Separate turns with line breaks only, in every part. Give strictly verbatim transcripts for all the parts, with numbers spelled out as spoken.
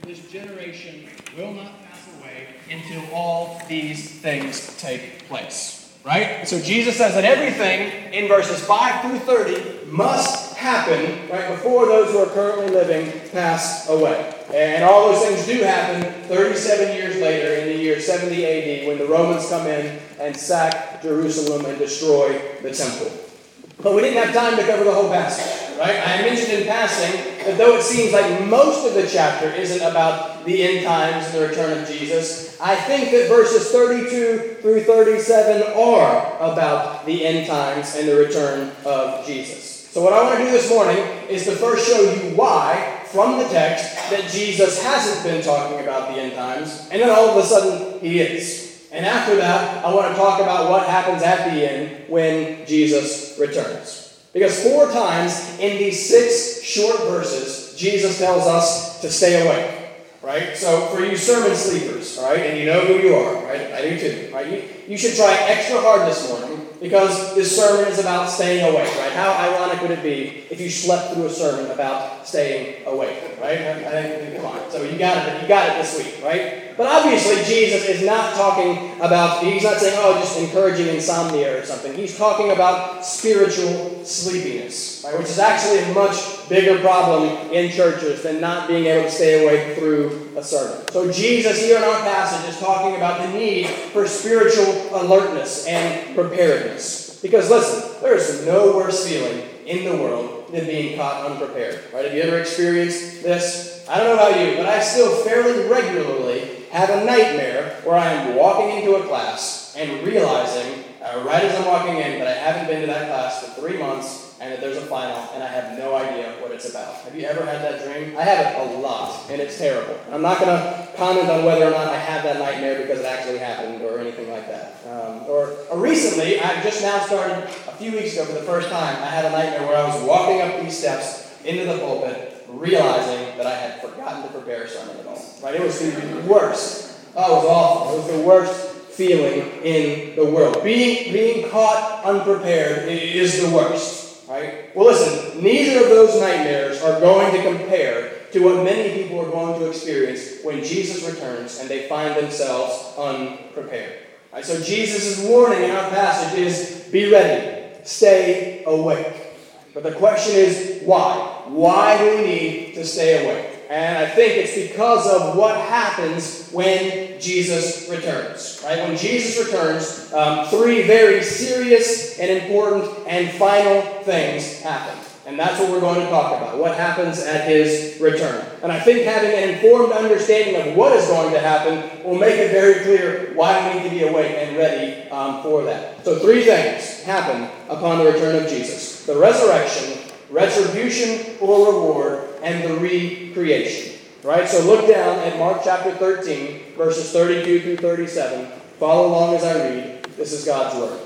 this generation will not pass away until all these things take place. Right? So Jesus says that everything in verses five through thirty must happen right before those who are currently living pass away. And all those things do happen thirty-seven years later in the year seventy A D when the Romans come in and sack Jerusalem and destroy the temple. But we didn't have time to cover the whole passage, right? I mentioned in passing that though it seems like most of the chapter isn't about the end times and the return of Jesus, I think that verses thirty-two through thirty-seven are about the end times and the return of Jesus. So what I want to do this morning is to first show you why, from the text, that Jesus hasn't been talking about the end times, and then all of a sudden he is. And after that, I want to talk about what happens at the end when Jesus returns. Because four times in these six short verses, Jesus tells us to stay awake. Right? So for you sermon sleepers, right, and you know who you are, right? I do too, right? You, you should try extra hard this morning because this sermon is about staying awake, right? How ironic would it be if you slept through a sermon about staying awake, right? I think, come on. So you got it, you got it this week, right? But obviously Jesus is not talking about, he's not saying, oh, just encouraging insomnia or something. He's talking about spiritual sleepiness, right? Which is actually a much bigger problem in churches than not being able to stay awake through a sermon. So Jesus here in our passage is talking about the need for spiritual alertness and preparedness. Because listen, there is no worse feeling in the world than being caught unprepared. Right? Have you ever experienced this? I don't know about you, but I still fairly regularly have a nightmare where I am walking into a class and realizing, uh, right as I'm walking in, that I haven't been to that class for three months and that there's a final and I have no idea what it's about. Have you ever had that dream? I have it a lot, and it's terrible. I'm not going to comment on whether or not I have that nightmare because it actually happened or anything like that. Um, or, or recently, I just now started, a few weeks ago for the first time, I had a nightmare where I was walking up these steps into the pulpit, realizing that I had forgotten to prepare a sermon at all. Right? It was the worst. Oh, it was awful. It was the worst feeling in the world. Being, being caught unprepared is the worst. Right? Well, listen, neither of those nightmares are going to compare to what many people are going to experience when Jesus returns and they find themselves unprepared. Right? So Jesus' warning in our passage is, be ready, stay awake. But the question is, why? Why do we need to stay awake? And I think it's because of what happens when Jesus returns. Right? When Jesus returns, um, three very serious and important and final things happen. And that's what we're going to talk about. What happens at his return. And I think having an informed understanding of what is going to happen will make it very clear why we need to be awake and ready um, for that. So three things happen upon the return of Jesus. The resurrection, retribution or reward, and the recreation. Right? So look down at Mark chapter thirteen, verses thirty-two through thirty-seven. Follow along as I read. This is God's word.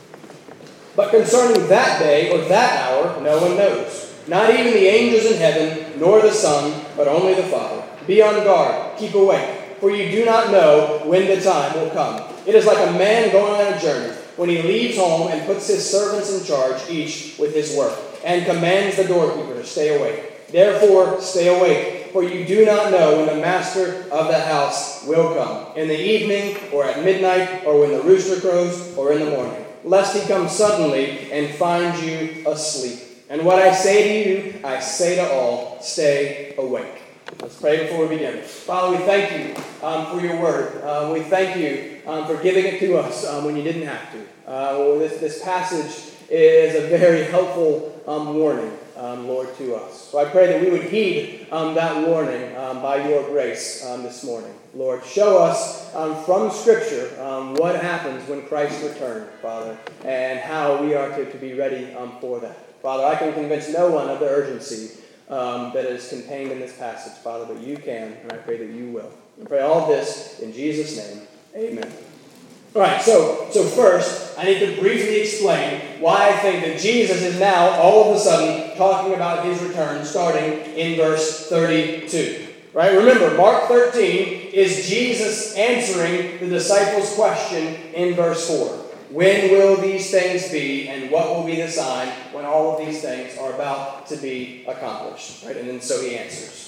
But concerning that day or that hour, no one knows. Not even the angels in heaven, nor the Son, but only the Father. Be on guard, keep awake, for you do not know when the time will come. It is like a man going on a journey, when he leaves home and puts his servants in charge, each with his work, and commands the doorkeeper to stay awake. Therefore, stay awake, for you do not know when the master of the house will come, in the evening, or at midnight, or when the rooster crows, or in the morning, lest he come suddenly and find you asleep. And what I say to you, I say to all, stay awake. Let's pray before we begin. Father, we thank you um, for your word. Um, we thank you um, for giving it to us um, when you didn't have to. Uh, well, this, this passage is a very helpful um, warning, um, Lord, to us. So I pray that we would heed um, that warning um, by your grace um, this morning. Lord, show us um, from Scripture um, what happens when Christ returns, Father, and how we are to, to be ready um, for that. Father, I can convince no one of the urgency um, that is contained in this passage, Father, but you can, and I pray that you will. I pray all this in Jesus' name. Amen. All right, so, so first, I need to briefly explain why I think that Jesus is now, all of a sudden, talking about his return, starting in verse thirty-two. Right? Remember, Mark thirteen is Jesus answering the disciples' question in verse four. When will these things be, and what will be the sign when all of these things are about to be accomplished? Right? And then so he answers.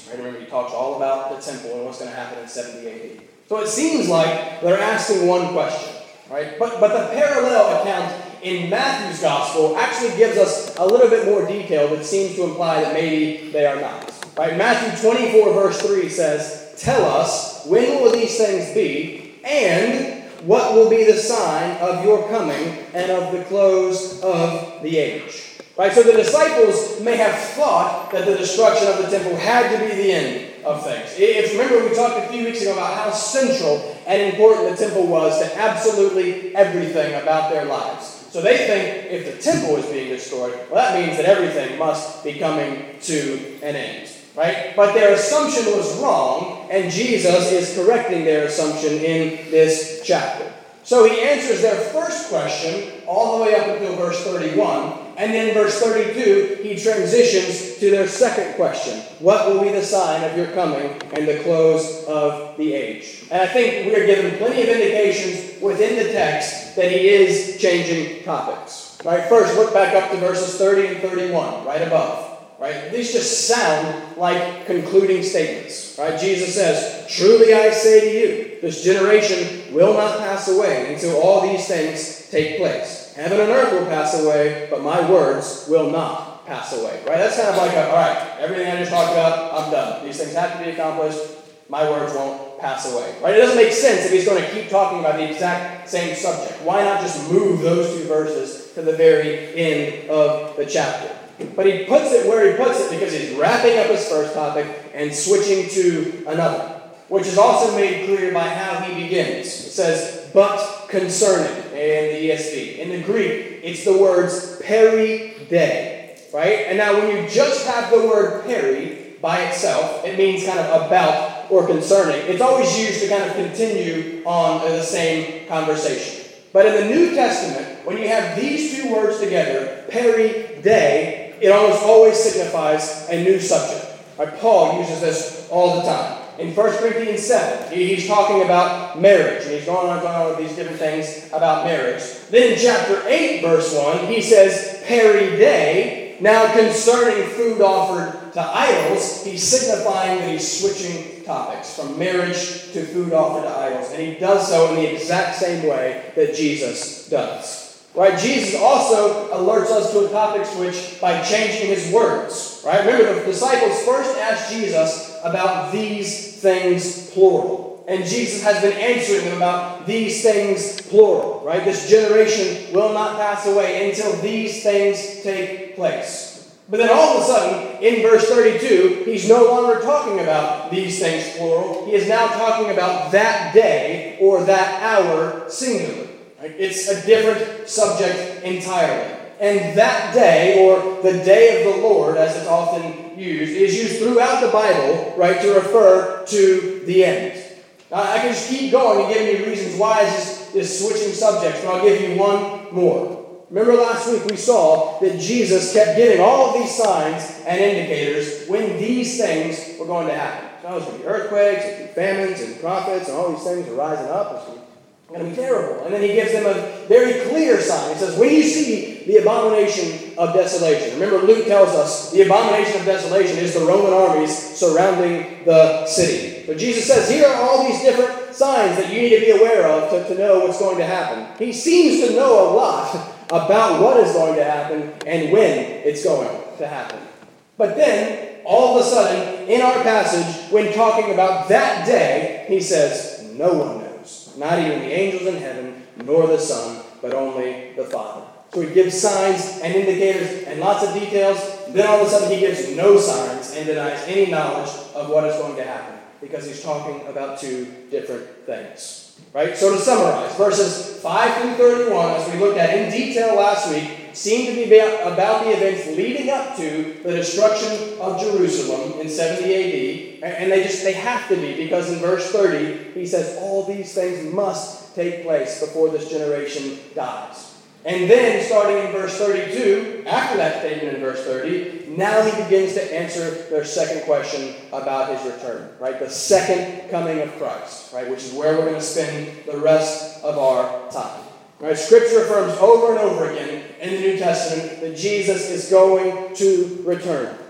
Right? Remember, he talks all about the temple and what's going to happen in seventy A D. So it seems like they're asking one question, right? But, but the parallel account in Matthew's gospel actually gives us a little bit more detail that seems to imply that maybe they are not. Right? Matthew twenty-four, verse three says, "Tell us, when will these things be, and what will be the sign of your coming and of the close of the age?" Right? So the disciples may have thought that the destruction of the temple had to be the end of things. If remember, we talked a few weeks ago about how central and important the temple was to absolutely everything about their lives. So they think if the temple is being destroyed, well, that means that everything must be coming to an end. Right? But their assumption was wrong, and Jesus is correcting their assumption in this chapter. So he answers their first question all the way up until verse thirty-one, and then verse thirty-two, he transitions to their second question. What will be the sign of your coming and the close of the age? And I think we are given plenty of indications within the text that he is changing topics. Right? First, look back up to verses thirty and thirty-one, right above. Right? These just sound like concluding statements. Right? Jesus says, "Truly I say to you, this generation will not pass away until all these things take place. Heaven and earth will pass away, but my words will not pass away." Right? That's kind of like, a, all right, everything I just talked about, I'm done. These things have to be accomplished. My words won't pass away. Right? It doesn't make sense if he's going to keep talking about the exact same subject. Why not just move those two verses to the very end of the chapter? But he puts it where he puts it because he's wrapping up his first topic and switching to another, which is also made clear by how he begins. It says, "but concerning," in the E S V. In the Greek, it's the words peri de, right? And now when you just have the word peri by itself, it means kind of about or concerning. It's always used to kind of continue on the same conversation. But in the New Testament, when you have these two words together, peri de, it almost always signifies a new subject. Right? Paul uses this all the time. In First Corinthians seven, he's talking about marriage, and he's going on and on with these different things about marriage. Then in chapter eight, verse one, he says, peri de, now concerning food offered to idols, he's signifying that he's switching topics from marriage to food offered to idols. And he does so in the exact same way that Jesus does. Right? Jesus also alerts us to a topic switch by changing his words. Right? Remember, the disciples first asked Jesus about these things, plural. And Jesus has been answering them about these things, plural. Right? This generation will not pass away until these things take place. But then all of a sudden, in verse thirty-two, he's no longer talking about these things, plural. He is now talking about that day or that hour, singular. It's a different subject entirely. And that day, or the day of the Lord, as it's often used, is used throughout the Bible, right, to refer to the end. Now, I can just keep going and giving you reasons why this is switching subjects, but I'll give you one more. Remember last week we saw that Jesus kept giving all of these signs and indicators when these things were going to happen. So there's going to be earthquakes, there's going to be famines and prophets, and all these things are rising up. It's going to It's going to be terrible. And then he gives them a very clear sign. He says, when you see the abomination of desolation. Remember, Luke tells us the abomination of desolation is the Roman armies surrounding the city. But Jesus says, here are all these different signs that you need to be aware of to, to know what's going to happen. He seems to know a lot about what is going to happen and when it's going to happen. But then, all of a sudden, in our passage, when talking about that day, he says, no one knows. Not even the angels in heaven, nor the Son, but only the Father. So he gives signs and indicators and lots of details. Then all of a sudden he gives no signs and denies any knowledge of what is going to happen. Because he's talking about two different things. Right? So to summarize, verses five through thirty-one, as we looked at in detail last week, seem to be about the events leading up to the destruction of Jerusalem in seventy A D. And they just they have to be, because in verse thirty, he says all these things must take place before this generation dies. And then, starting in verse thirty-two, after that statement in verse thirty, now he begins to answer their second question about his return, right? The second coming of Christ, right? Which is where we're going to spend the rest of our time. Right? Scripture affirms over and over again in the New Testament that Jesus is going to return.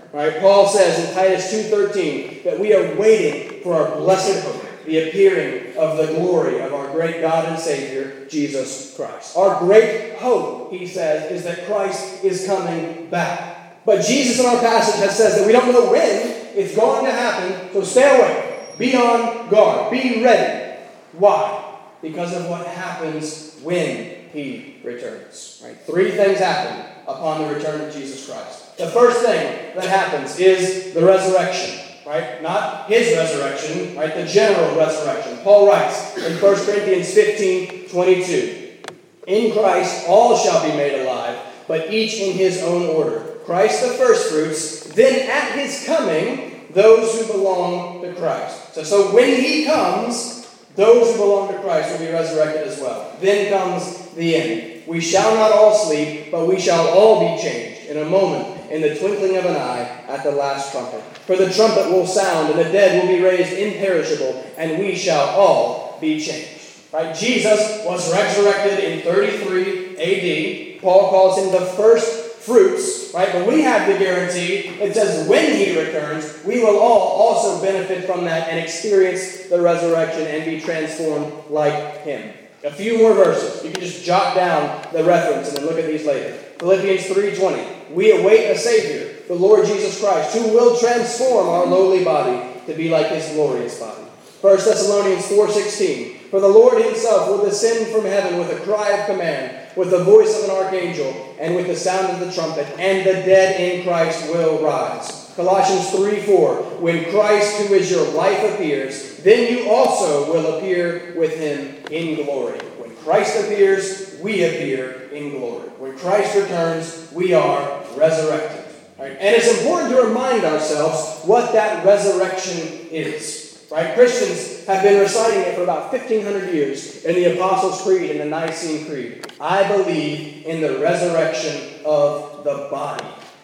Right? Paul says in Titus two thirteen that we are waiting for our blessed hope, the appearing of the glory of our great God and Savior, Jesus Christ. Our great hope, he says, is that Christ is coming back. But Jesus in our passage has says that we don't know when it's going to happen, so stay awake. Be on guard. Be ready. Why? Because of what happens when he returns. Right? Three things happen upon the return of Jesus Christ. The first thing that happens is the resurrection. Right? Not his resurrection, right? The general resurrection. Paul writes in First Corinthians fifteen twenty-two, in Christ all shall be made alive, but each in his own order. Christ the firstfruits, then at his coming, those who belong to Christ. So, so when he comes, those who belong to Christ will be resurrected as well. Then comes the end. We shall not all sleep, but we shall all be changed in a moment, in the twinkling of an eye, at the last trumpet. For the trumpet will sound, and the dead will be raised imperishable, and we shall all be changed. Right? Jesus was resurrected in thirty-three A D. Paul calls him the first fruits, right? But we have the guarantee. It says when he returns, we will all also benefit from that and experience the resurrection and be transformed like him. A few more verses. You can just jot down the reference and then look at these later. Philippians three twenty. We await a Savior, the Lord Jesus Christ, who will transform our lowly body to be like his glorious body. First Thessalonians four sixteen. For the Lord himself will descend from heaven with a cry of command, with the voice of an archangel, and with the sound of the trumpet, and the dead in Christ will rise. Colossians three four. When Christ, who is your life, appears, then you also will appear with him in glory. When Christ appears, we appear in glory. When Christ returns, we are resurrected. Right? And it's important to remind ourselves what that resurrection is. Right? Christians have been reciting it for about fifteen hundred years in the Apostles' Creed and the Nicene Creed. I believe in the resurrection of the body.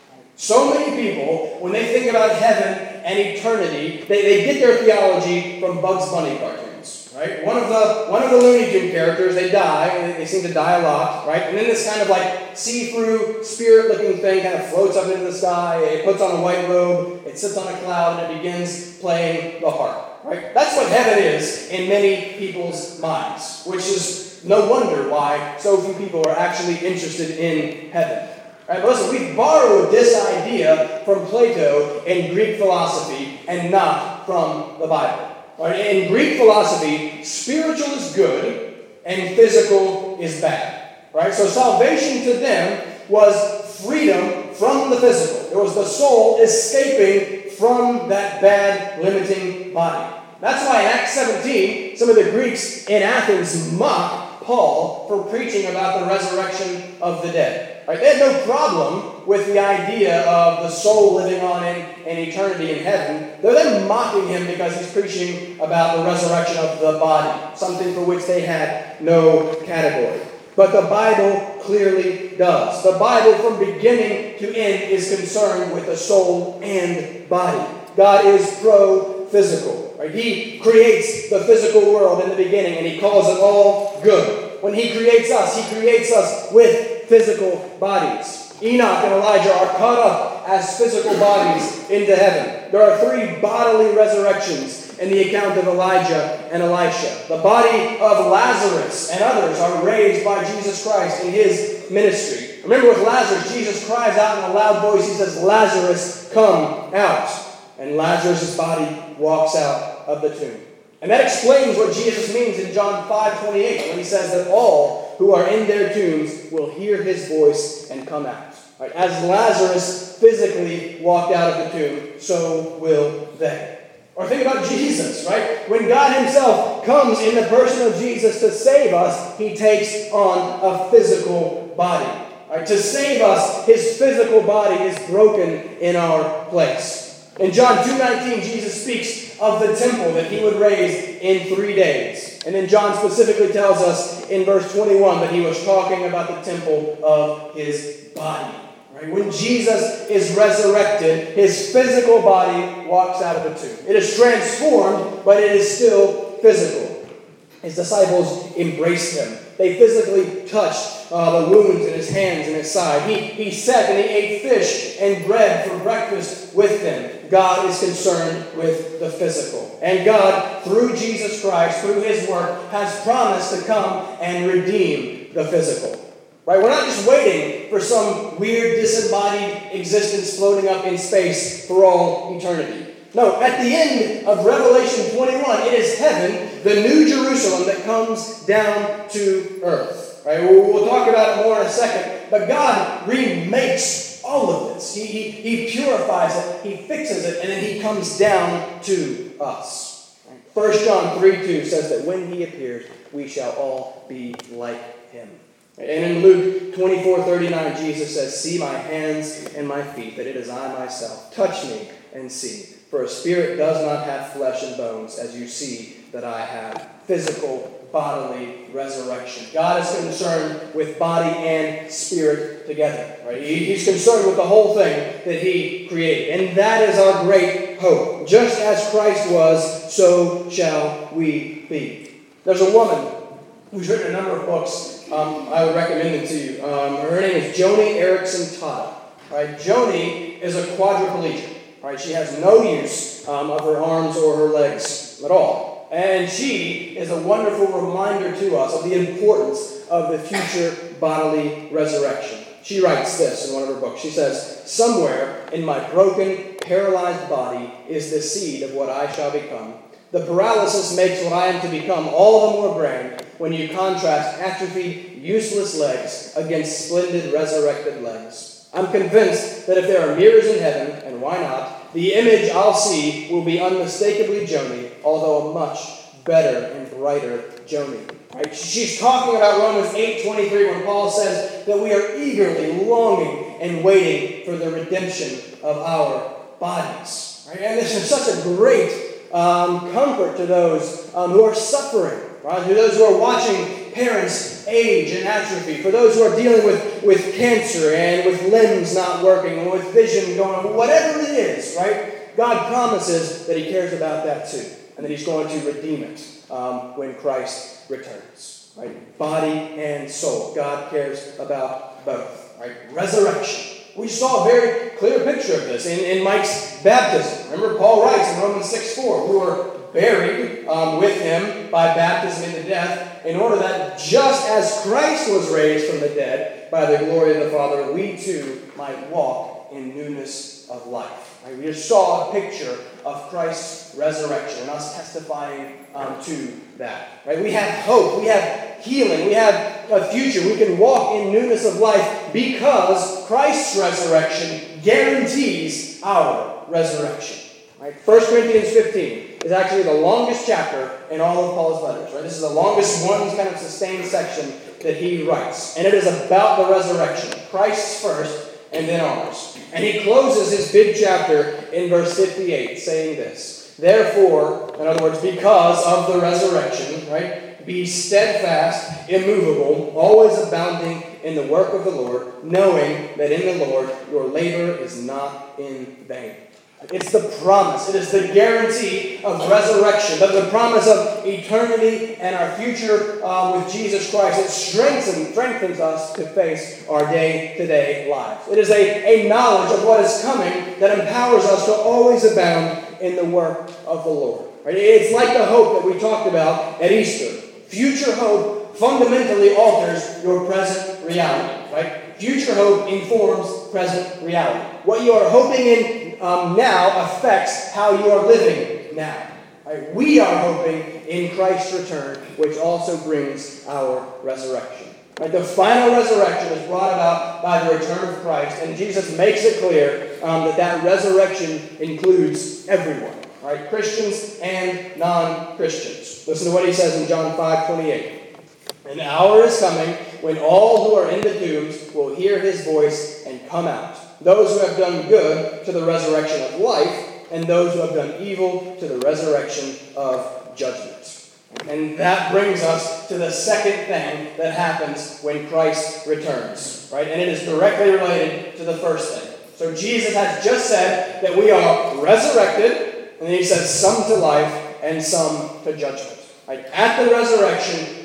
So many people, when they think about heaven and eternity, they, they get their theology from Bugs Bunny cartoons. Right? One of the one of the Looney Tunes characters, they die, and they, they seem to die a lot, right? And then this kind of like see-through, spirit-looking thing kind of floats up into the sky. It puts on a white robe, it sits on a cloud, and it begins playing the harp. Right? That's what heaven is in many people's minds, which is no wonder why so few people are actually interested in heaven. Right? But listen, we've borrowed this idea from Plato in Greek philosophy and not from the Bible. Right? In Greek philosophy, spiritual is good and physical is bad. Right? So salvation to them was freedom from the physical. It was the soul escaping from that bad, limiting body. That's why in Acts seventeen, some of the Greeks in Athens mock Paul for preaching about the resurrection of the dead. Right? They had no problem with the idea of the soul living on in, in eternity in heaven. They're then mocking him because he's preaching about the resurrection of the body, something for which they had no category. But the Bible clearly does. The Bible from beginning to end is concerned with the soul and body. God is pro-physical. Right? He creates the physical world in the beginning and he calls it all good. When he creates us, he creates us with physical bodies. Enoch and Elijah are caught up as physical bodies into heaven. There are three bodily resurrections in the account of Elijah and Elisha. The body of Lazarus and others are raised by Jesus Christ in his ministry. Remember with Lazarus, Jesus cries out in a loud voice. He says, Lazarus, come out. And Lazarus' body walks out of the tomb. And that explains what Jesus means in John five twenty-eight when he says that all who are in their tombs will hear his voice and come out. Right? As Lazarus physically walked out of the tomb, so will they. Or think about Jesus, right? When God himself comes in the person of Jesus to save us, he takes on a physical body. Right? To save us, his physical body is broken in our place. In John two nineteen, Jesus speaks of the temple that he would raise in three days. And then John specifically tells us in verse twenty-one that he was talking about the temple of his body. Right? When Jesus is resurrected, his physical body walks out of the tomb. It is transformed, but it is still physical. His disciples embraced him They physically touched uh, the wounds in his hands and his side. He, he sat and he ate fish and bread for breakfast with them. God is concerned with the physical. And God, through Jesus Christ, through his work, has promised to come and redeem the physical. Right? We're not just waiting for some weird disembodied existence floating up in space for all eternity. No, at the end of Revelation twenty-one, it is heaven, the new Jerusalem that comes down to earth. Right? We'll, we'll talk about it more in a second. But God remakes all of this. He, he, he purifies it, he fixes it, and then he comes down to us. First John three two says that when he appears, we shall all be like him. And in Luke twenty-four thirty-nine, Jesus says, "See my hands and my feet, that it is I myself. Touch me and see. For a spirit does not have flesh and bones, as you see that I have." Physical, bodily resurrection. God is concerned with body and spirit together. Right? He, he's concerned with the whole thing that he created. And that is our great hope. Just as Christ was, so shall we be. There's a woman who's written a number of books. Um, I would recommend them to you. Um, her name is Joni Eareckson Tada. Right? Joni is a quadriplegic. Right? She has no use um, of her arms or her legs at all. And she is a wonderful reminder to us of the importance of the future bodily resurrection. She writes this in one of her books. She says, "Somewhere in my broken, paralyzed body is the seed of what I shall become. The paralysis makes what I am to become all the more grand when you contrast atrophied, useless legs against splendid, resurrected legs. I'm convinced that if there are mirrors in heaven, and why not, the image I'll see will be unmistakably Joni, although a much better and brighter Joni." Right? She's talking about Romans eight twenty-three when Paul says that we are eagerly longing and waiting for the redemption of our bodies. Right? And this is such a great um, comfort to those um, who are suffering, right? To those who are watching parents age and atrophy, for those who are dealing with, with cancer and with limbs not working, or with vision going, whatever it is, right? God promises that he cares about that too, and that he's going to redeem it um, when Christ returns. Right? Body and soul. God cares about both. Right? Resurrection. We saw a very clear picture of this in, in Mike's baptism. Remember, Paul writes in Romans six four, "We were buried um, with him by baptism into death, in order that just as Christ was raised from the dead by the glory of the Father, we too might walk in newness of life." Right? We just saw a picture of Christ's resurrection and us testifying um, to that. Right? We have hope. We have healing. We have a future. We can walk in newness of life because Christ's resurrection guarantees our resurrection. Right? First Corinthians fifteen is actually the longest chapter in all of Paul's letters. Right? This is the longest one kind of sustained section that he writes. And it is about the resurrection. Christ's first, and then ours. And he closes his big chapter in verse fifty-eight, saying this: "Therefore," in other words, because of the resurrection, right? "Be steadfast, immovable, always abounding in the work of the Lord, knowing that in the Lord your labor is not in vain." It's the promise. It is the guarantee of resurrection, but the promise of eternity and our future um, with Jesus Christ. It strengthens, strengthens us to face our day-to-day lives. It is a, a knowledge of what is coming that empowers us to always abound in the work of the Lord. Right? It's like the hope that we talked about at Easter. Future hope fundamentally alters your present reality. Right? Future hope informs present reality. What you are hoping in Um, now affects how you are living now. Right? We are hoping in Christ's return, which also brings our resurrection. Right? The final resurrection is brought about by the return of Christ, and Jesus makes it clear um, that that resurrection includes everyone, right? Christians and non-Christians. Listen to what he says in John five twenty-eight. "An hour is coming when all who are in the tombs will hear his voice and come out. Those who have done good to the resurrection of life, and those who have done evil to the resurrection of judgment." And that brings us to the second thing that happens when Christ returns. Right? And it is directly related to the first thing. So Jesus has just said that we are resurrected, and then he says some to life and some to judgment. Right? At the resurrection,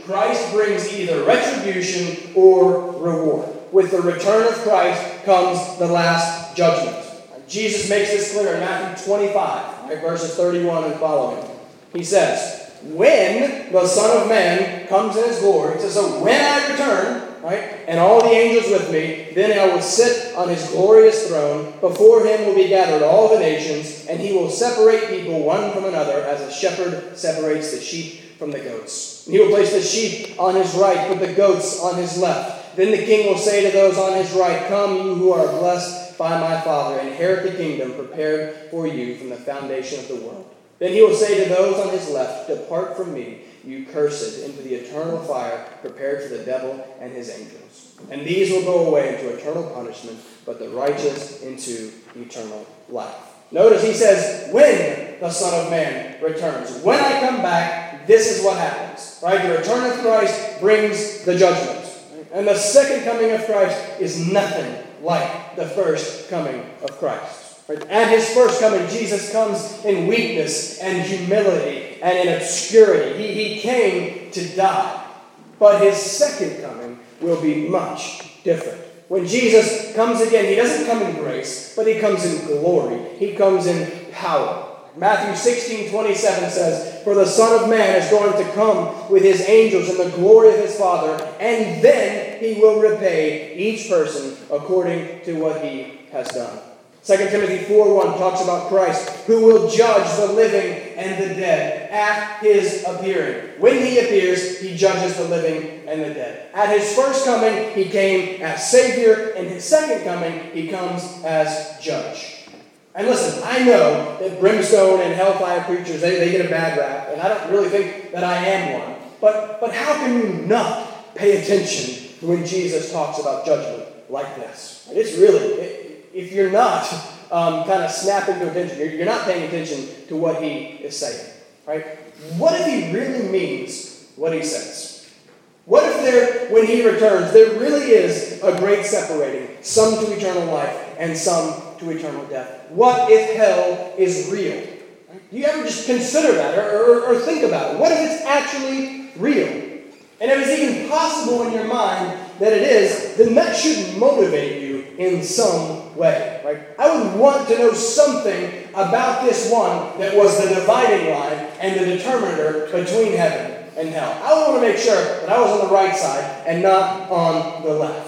Christ brings either retribution or reward. With the return of Christ comes the last judgment. Jesus makes this clear in Matthew twenty-five, right, verses thirty-one and following. He says, when the Son of Man comes in his glory, he says, so when I return, right, and all the angels with me, then I will sit on his glorious throne. Before him will be gathered all the nations, and he will separate people one from another as a shepherd separates the sheep from the goats. And he will place the sheep on his right, but the goats on his left. Then the king will say to those on his right, come, you who are blessed by my Father, inherit the kingdom prepared for you from the foundation of the world. Then he will say to those on his left, depart from me, you cursed, into the eternal fire prepared for the devil and his angels. And these will go away into eternal punishment, but the righteous into eternal life. Notice he says, when the Son of Man returns. When I come back, this is what happens. Right? The return of Christ brings the judgment. And the second coming of Christ is nothing like the first coming of Christ. Right? At his first coming, Jesus comes in weakness and humility and in obscurity. He, he came to die. But his second coming will be much different. When Jesus comes again, he doesn't come in grace, but he comes in glory. He comes in power. Matthew sixteen twenty-seven says, for the Son of Man is going to come with his angels in the glory of his Father, and then he will repay each person according to what he has done. Second Timothy four one talks about Christ, who will judge the living and the dead at his appearing. When he appears, he judges the living and the dead. At his first coming, he came as Savior. In his second coming, he comes as Judge. And listen, I know that brimstone and hellfire preachers, they, they get a bad rap, and I don't really think that I am one. But, but how can you not pay attention when Jesus talks about judgment like this? It's really, if you're not um, kind of snapping to attention, you're, you're not paying attention to what he is saying. Right? What if he really means what he says? What if there, when he returns, there really is a great separating, some to eternal life and some to eternal death? What if hell is real? Do you ever just consider that or, or, or think about it? What if it's actually real? And if it's even possible in your mind that it is, then that should motivate you in some way. Right? I would want to know something about this one that was the dividing line and the determiner between heaven and hell. I would want to make sure that I was on the right side and not on the left.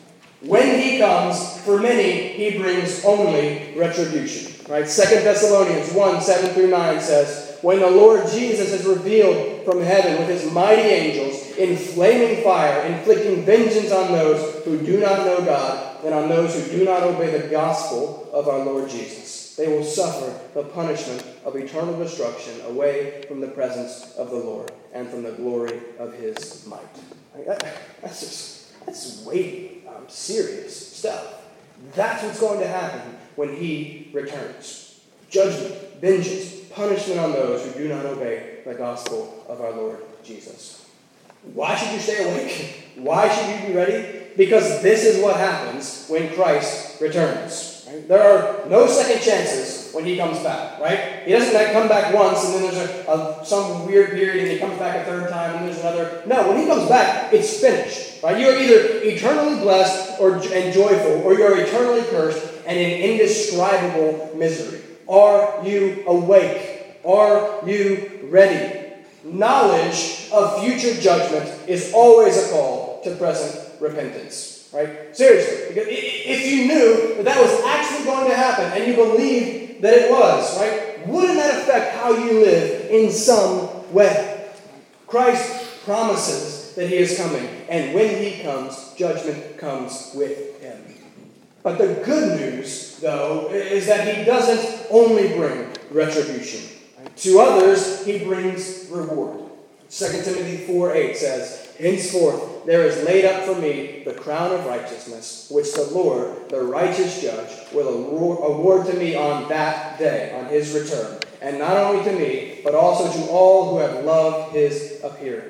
When he comes, for many, he brings only retribution. Right? Second Thessalonians one, seven through nine says, when the Lord Jesus is revealed from heaven with his mighty angels in flaming fire, inflicting vengeance on those who do not know God and on those who do not obey the gospel of our Lord Jesus. They will suffer the punishment of eternal destruction away from the presence of the Lord and from the glory of his might. Right? That, that's just, that's weighty, um, serious stuff. That's what's going to happen when he returns. Judgment, vengeance, punishment on those who do not obey the gospel of our Lord Jesus. Why should you stay awake? Why should you be ready? Because this is what happens when Christ returns. Right? There are no second chances when he comes back, right? He doesn't like come back once and then there's a, a, some weird period and he comes back a third time and there's another. No, when he comes back, it's finished. Right? You're either eternally blessed or and joyful, or you're eternally cursed and in indescribable misery. Are you awake? Are you ready? Knowledge of future judgment is always a call to present repentance. Right? Seriously. Because if you knew that that was actually going to happen and you believed that it was, right, wouldn't that affect how you live in some way? Christ promises that he is coming, and when he comes, judgment comes with him. But the good news, though, is that he doesn't only bring retribution. Right? To others, he brings reward. Second Timothy four eight says, henceforth there is laid up for me the crown of righteousness, which the Lord, the righteous judge, will award to me on that day, on his return. And not only to me, but also to all who have loved his appearing.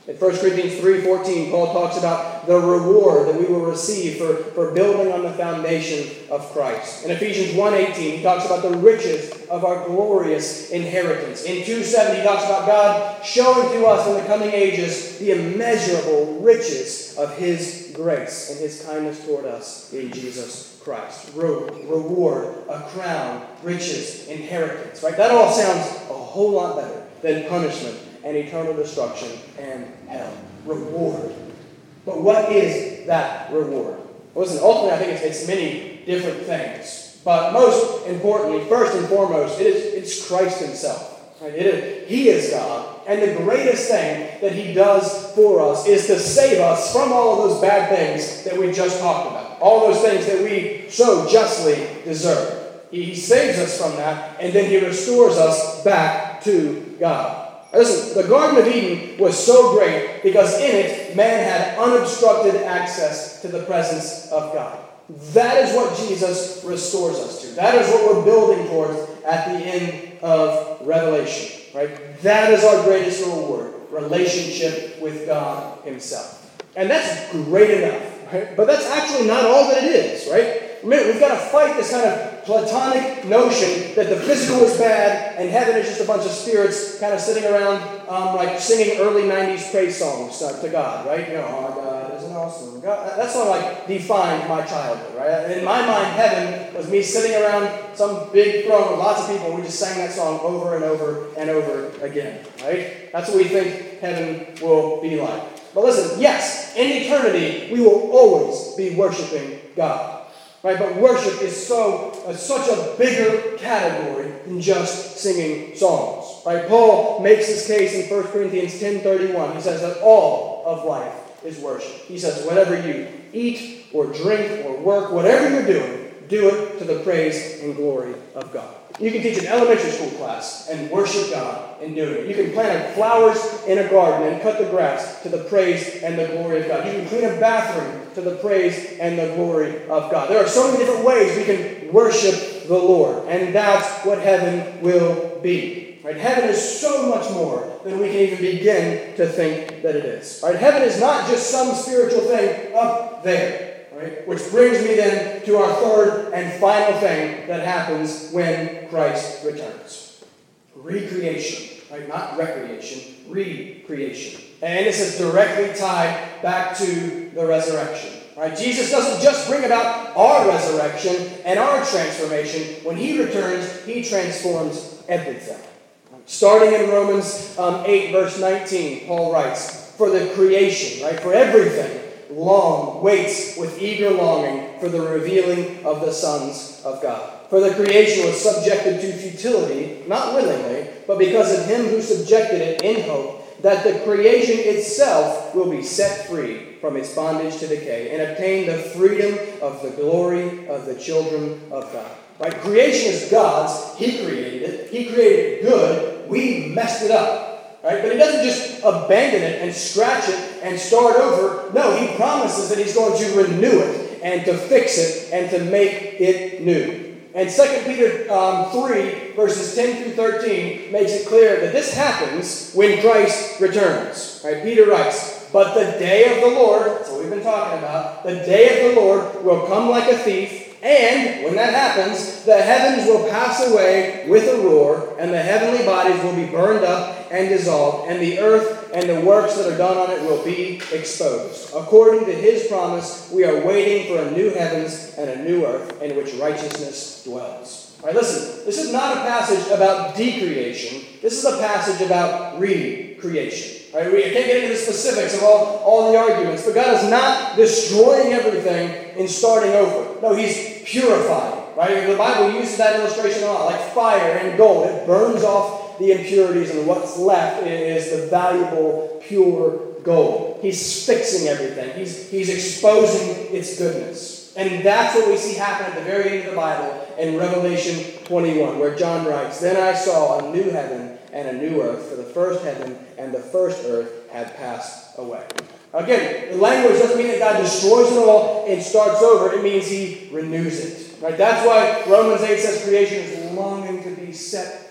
In First Corinthians three fourteen, Paul talks about the reward that we will receive for, for building on the foundation of Christ. In Ephesians one eighteen, he talks about the riches of our glorious inheritance. In two seven, he talks about God showing to us in the coming ages the immeasurable riches of his grace and his kindness toward us in Jesus Christ. Re- reward, a crown, riches, inheritance. Right? That all sounds a whole lot better than punishment and eternal destruction and hell. Reward. But what is that reward? Well, listen, ultimately I think it's, it's many different things. But most importantly, first and foremost, it is it's Christ himself. Right? It is, he is God. And the greatest thing that he does for us is to save us from all of those bad things that we just talked about. All those things that we so justly deserve. He, he saves us from that, and then he restores us back to God. Listen, the Garden of Eden was so great because in it, man had unobstructed access to the presence of God. That is what Jesus restores us to. That is what we're building towards at the end of Revelation. Right? That is our greatest reward, relationship with God himself. And that's great enough. Right? But that's actually not all that it is. Right? Remember, we've got to fight this kind of Platonic notion that the physical is bad and heaven is just a bunch of spirits kind of sitting around um, like singing early nineties praise songs uh, to God, right? You know, oh, God is an awesome God. That song like defined my childhood, right? In my mind, heaven was me sitting around some big throne with lots of people and we just sang that song over and over and over again, right? That's what we think heaven will be like. But listen, yes, in eternity, we will always be worshiping God. Right, but worship is so uh, such a bigger category than just singing songs. Right, Paul makes his case in First Corinthians ten thirty-one. He says that all of life is worship. He says whatever you eat or drink or work, whatever you're doing, do it to the praise and glory of God. You can teach an elementary school class and worship God in doing it. You can plant flowers in a garden and cut the grass to the praise and the glory of God. You can clean a bathroom to the praise and the glory of God. There are so many different ways we can worship the Lord, and that's what heaven will be. Right? Heaven is so much more than we can even begin to think that it is. Right? Heaven is not just some spiritual thing up there. Right? Which brings me then to our third and final thing that happens when Christ returns. Recreation. Right? Not recreation. Recreation. And this is directly tied back to the resurrection. Right? Jesus doesn't just bring about our resurrection and our transformation. When he returns, he transforms everything. Starting in Romans um, eight, verse nineteen, Paul writes, for the creation, right? For everything, long waits with eager longing for the revealing of the sons of God. For the creation was subjected to futility, not willingly, but because of him who subjected it in hope, that the creation itself will be set free from its bondage to decay and obtain the freedom of the glory of the children of God. Right? Creation is God's. He created it. He created it good. We messed it up. Right? But he doesn't just abandon it and scratch it and start over. No, he promises that he's going to renew it and to fix it and to make it new. And Second Peter um, three, verses ten through thirteen, makes it clear that this happens when Christ returns. Right? Peter writes, but the day of the Lord, that's what we've been talking about, the day of the Lord will come like a thief, and when that happens, the heavens will pass away with a roar, and the heavenly bodies will be burned up and dissolved, and the earth and the works that are done on it will be exposed. According to his promise, we are waiting for a new heavens and a new earth in which righteousness dwells. All right, listen, this is not a passage about decreation. This is a passage about recreation. All right, we can't get into the specifics of all, all the arguments, but God is not destroying everything and starting over. No, he's purifying. Right? The Bible uses that illustration a lot, like fire and gold. It burns off the impurities, and what's left is the valuable, pure gold. He's fixing everything. He's, he's exposing its goodness. And that's what we see happen at the very end of the Bible in Revelation twenty-one, where John writes, then I saw a new heaven and a new earth, for the first heaven and the first earth had passed away. Again, the language doesn't mean that God destroys it all and starts over. It means he renews it. Right? That's why Romans eight says creation is longing to be set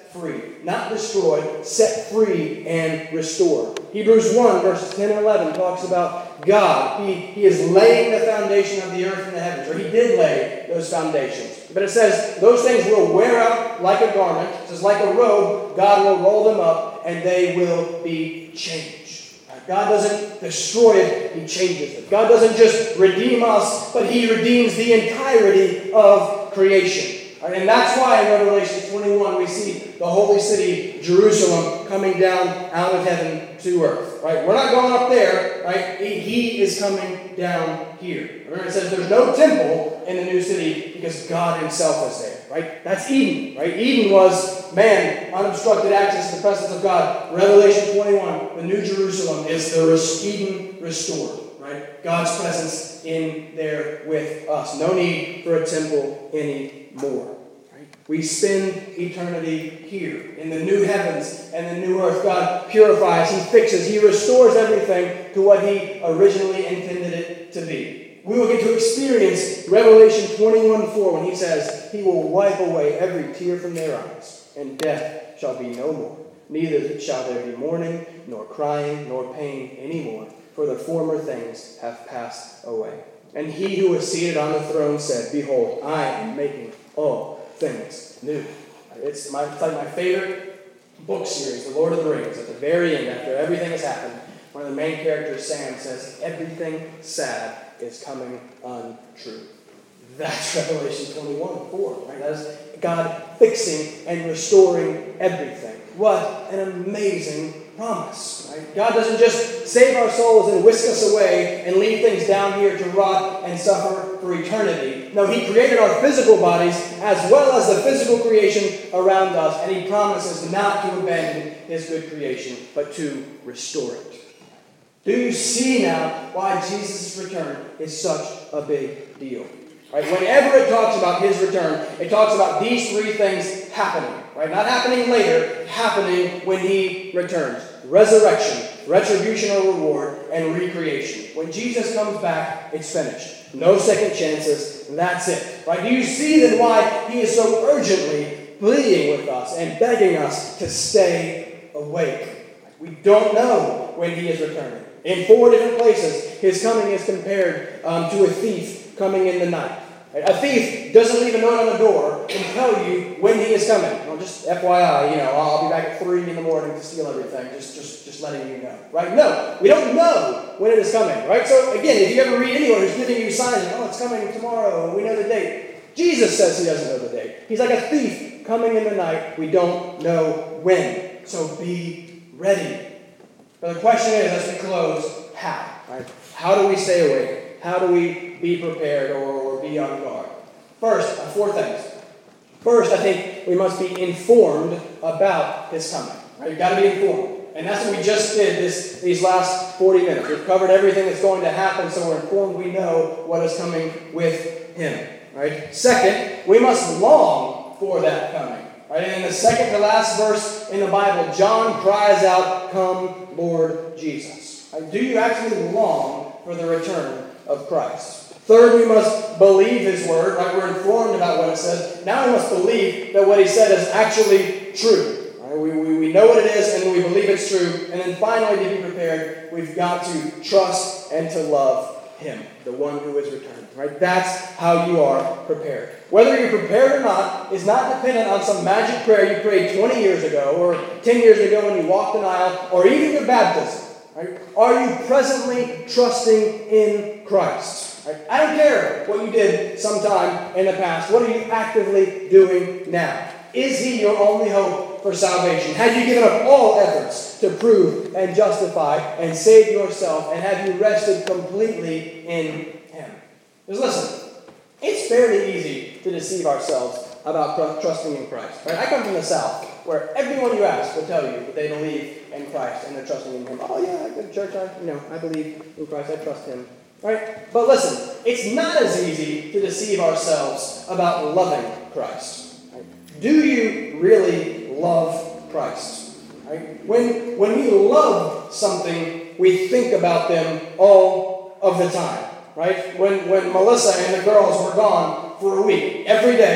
free. Not destroyed, set free and restored. Hebrews one, verses ten and eleven talks about God. He, he is laying the foundation of the earth and the heavens, or he did lay those foundations. But it says those things will wear out like a garment. It says like a robe, God will roll them up and they will be changed. God doesn't destroy it, he changes it. God doesn't just redeem us, but he redeems the entirety of creation. And that's why in Revelation twenty-one we see the holy city, Jerusalem, coming down out of heaven to earth. Right? We're not going up there. Right? He is coming down here. Remember, it says there's no temple in the new city because God himself is there. Right? That's Eden. Right? Eden was man, unobstructed access to the presence of God. Revelation twenty-one, the new Jerusalem is the Eden restored. Right? God's presence in there with us. No need for a temple anymore. Right? We spend eternity here in the new heavens and the new earth. God purifies, he fixes, he restores everything to what he originally intended it to be. We will get to experience Revelation twenty-one four when he says, he will wipe away every tear from their eyes, and death shall be no more. Neither shall there be mourning, nor crying, nor pain anymore, for the former things have passed away. And he who was seated on the throne said, behold, I am making all things new. It's, my, it's like my favorite book series, The Lord of the Rings. At the very end, after everything has happened, one of the main characters, Sam, says, everything sad is coming untrue. That's Revelation twenty-one four. Right? That is God fixing and restoring everything. What an amazing promise. Right? God doesn't just save our souls and whisk us away and leave things down here to rot and suffer for eternity. No, he created our physical bodies as well as the physical creation around us, and he promises not to abandon his good creation, but to restore it. Do you see now why Jesus' return is such a big deal? Right? Whenever it talks about his return, it talks about these three things happening. Right? Not happening later, happening when he returns. Resurrection, retribution or reward, and recreation. When Jesus comes back, it's finished. No second chances. That's it. Right? Do you see then why he is so urgently pleading with us and begging us to stay awake? We don't know when he is returning. In four different places, his coming is compared um, to a thief coming in the night. A thief doesn't leave a note on the door and tell you when he is coming. Well, just F Y I, you know, I'll be back at three in the morning to steal everything. Just, just, just letting you know, right? No, we don't know when it is coming, right? So again, if you ever read anyone who's giving you signs, oh, it's coming tomorrow, and we know the date. Jesus says he doesn't know the date. He's like a thief coming in the night. We don't know when. So be ready. But the question is, as we close, how? Right? How do we stay awake? How do we be prepared or, or be on guard? First, uh, four things. First, I think we must be informed about his coming. Right? You've got to be informed. And that's what we just did this, these last forty minutes. We've covered everything that's going to happen, so we're informed. We know what is coming with him. Right? Second, we must long for that coming. Right? And in the second to last verse in the Bible, John cries out, "Come, Lord Jesus." Right? Do you actually long for the return of Christ? Third, we must believe his word. Right? We're informed about what it says. Now we must believe that what he said is actually true. Right? We, we, we know what it is, and we believe it's true. And then finally, to be prepared, we've got to trust and to love him, the one who is returning. Right? That's how you are prepared. Whether you're prepared or not is not dependent on some magic prayer you prayed twenty years ago or ten years ago when you walked an aisle, or even your baptism. Right? Are you presently trusting in Christ? Right? I don't care what you did sometime in the past. What are you actively doing now? Is he your only hope for salvation? Have you given up all efforts to prove and justify and save yourself, and have you rested completely in him? Because listen, it's fairly easy to deceive ourselves about trusting in Christ. Right? I come from the South, where everyone you ask will tell you that they believe in Christ and they're trusting in him. Oh yeah, I go to church, I, you know, I believe in Christ, I trust him. Right? But listen, it's not as easy to deceive ourselves about loving Christ. Right? Do you really love Christ? Right? When, when we love something, we think about them all of the time. Right? When, when Melissa and the girls were gone for a week, every day,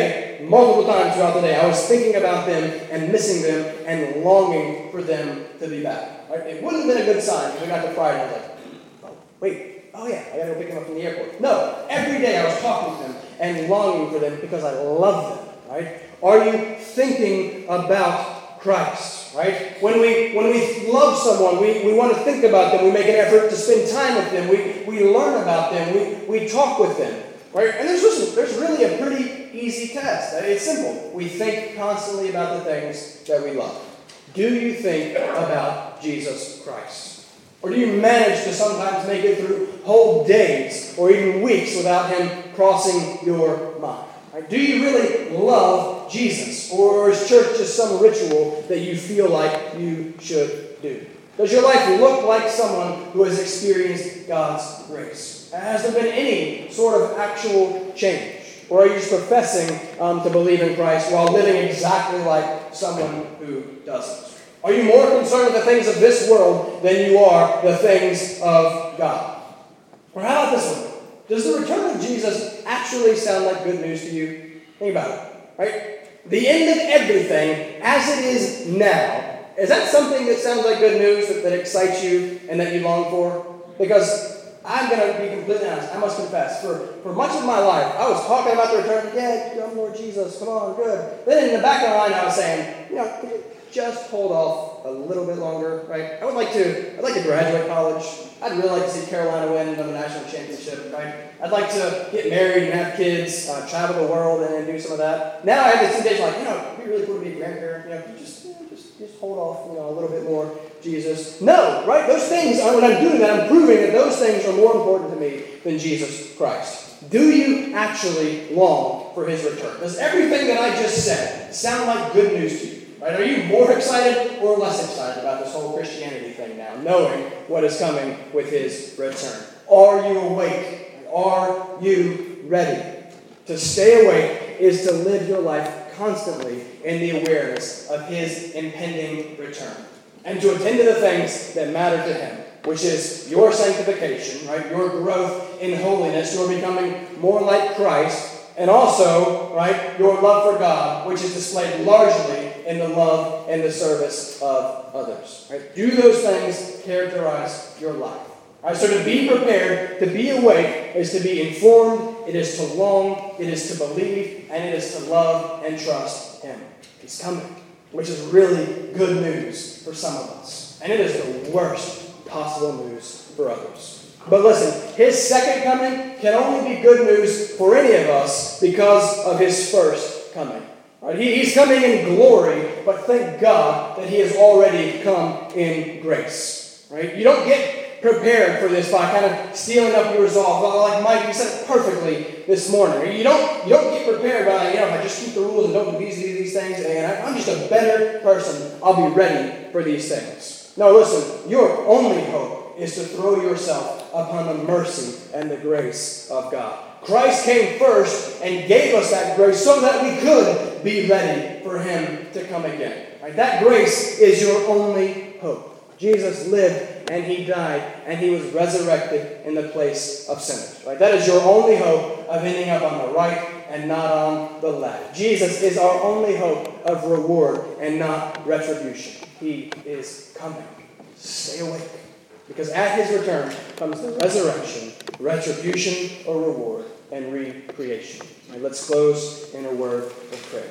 multiple times throughout the day, I was thinking about them and missing them and longing for them to be back. Right? It wouldn't have been a good sign if we got to Friday and I was like, oh, wait, oh yeah, I got to go pick them up from the airport. No, every day I was talking to them and longing for them because I love them. Right? Are you thinking about Christ? Right? When we when we love someone, we, we want to think about them. We make an effort to spend time with them. We we learn about them. We we talk with them. Right? And there's listen, there's really a pretty easy test. It's simple. We think constantly about the things that we love. Do you think about Jesus Christ? Or do you manage to sometimes make it through whole days or even weeks without him crossing your mind? Right? Do you really love Jesus? Or is church just some ritual that you feel like you should do? Does your life look like someone who has experienced God's grace? Has there been any sort of actual change? Or are you just professing um, to believe in Christ while living exactly like someone who doesn't? Are you more concerned with the things of this world than you are the things of God? Or how about this one? Does the return of Jesus actually sound like good news to you? Think about it, right? The end of everything as it is now, is that something that sounds like good news, that, that excites you and that you long for? Because I'm going to be completely honest. I must confess, for, for much of my life, I was talking about the return. Yeah, come Lord Jesus, come on, good. Then in the back of the line, I was saying, you know, could you just hold off a little bit longer, right? I would like to, I'd like to graduate college. I'd really like to see Carolina win another national championship, right? I'd like to get married and have kids, uh, travel the world and do some of that. Now I have this temptation, like, you know, it'd be really cool to be a grandparent. You know, could you just, you know, just, just hold off, you know, a little bit more, Jesus. No, right? Those things, when I'm doing that, I'm proving that those things are more important to me than Jesus Christ. Do you actually long for his return? Does everything that I just said sound like good news to you? Right? Are you more excited or less excited about this whole Christianity thing now, knowing what is coming with his return? Are you awake? Are you ready? To stay awake is to live your life constantly in the awareness of his impending return, and to attend to the things that matter to him, which is your sanctification, right? Your growth in holiness, your becoming more like Christ, and also, right, your love for God, which is displayed largely in the love and the service of others. Right? Do those things characterize your life? Right, so to be prepared, to be awake, is to be informed, it is to long, it is to believe, and it is to love and trust him. He's coming, which is really good news for some of us. And it is the worst possible news for others. But listen, his second coming can only be good news for any of us because of his first coming. Right? He, he's coming in glory, but thank God that he has already come in grace. Right? You don't get prepared for this by kind of stealing up your resolve. Like Mike, you said it perfectly this morning. You don't, you don't get prepared by, you know, if I just keep the rules and don't do these, these, these things, and I, I'm just a better person, I'll be ready for these things. No, listen, your only hope is to throw yourself upon the mercy and the grace of God. Christ came first and gave us that grace so that we could be ready for him to come again. Right? That grace is your only hope. Jesus lived and he died and he was resurrected in the place of sinners. Right? That is your only hope of ending up on the right and not on the left. Jesus is our only hope of reward and not retribution. He is coming. Stay awake. Because at his return comes the resurrection, retribution or reward, and recreation. Right, let's close in a word of prayer.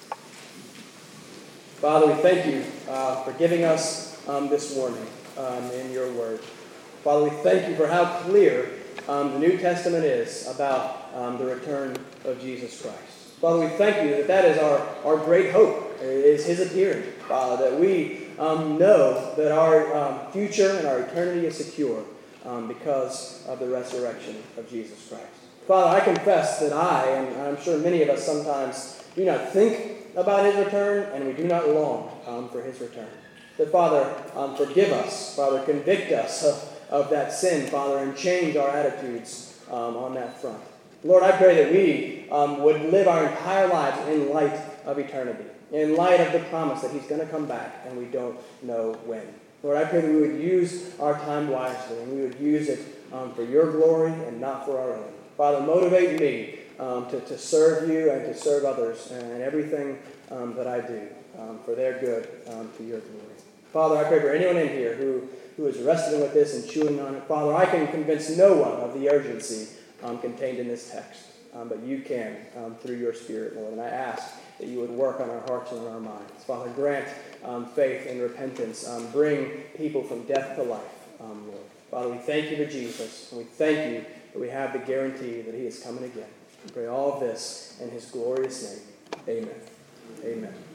Father, we thank you uh, for giving us um, this warning um, in your word. Father, we thank you for how clear um, the New Testament is about um, the return of Jesus Christ. Father, we thank you that that is our, our great hope, is his appearing. Father, that we um, know that our um, future and our eternity is secure um, because of the resurrection of Jesus Christ. Father, I confess that I, and I'm sure many of us sometimes, do not think about his return, and we do not long um, for his return. But Father, um, forgive us. Father, convict us of, of that sin, Father, and change our attitudes um, on that front. Lord, I pray that we um, would live our entire lives in light of eternity, in light of the promise that he's going to come back, and we don't know when. Lord, I pray that we would use our time wisely, and we would use it um, for your glory and not for our own. Father, motivate me
um, to, to serve you and to serve others and everything um, that I do um, for their good, um, to your glory. Father, I pray for anyone in here who, who is wrestling with this and chewing on it. Father, I can convince no one of the urgency um, contained in this text, um, but you can um, through your Spirit, Lord. And I ask that you would work on our hearts and on our minds. Father, grant um, faith and repentance. Um, bring people from death to life, um, Lord. Father, we thank you for Jesus, and we thank you that we have the guarantee that he is coming again. We pray all of this in his glorious name. Amen. Amen.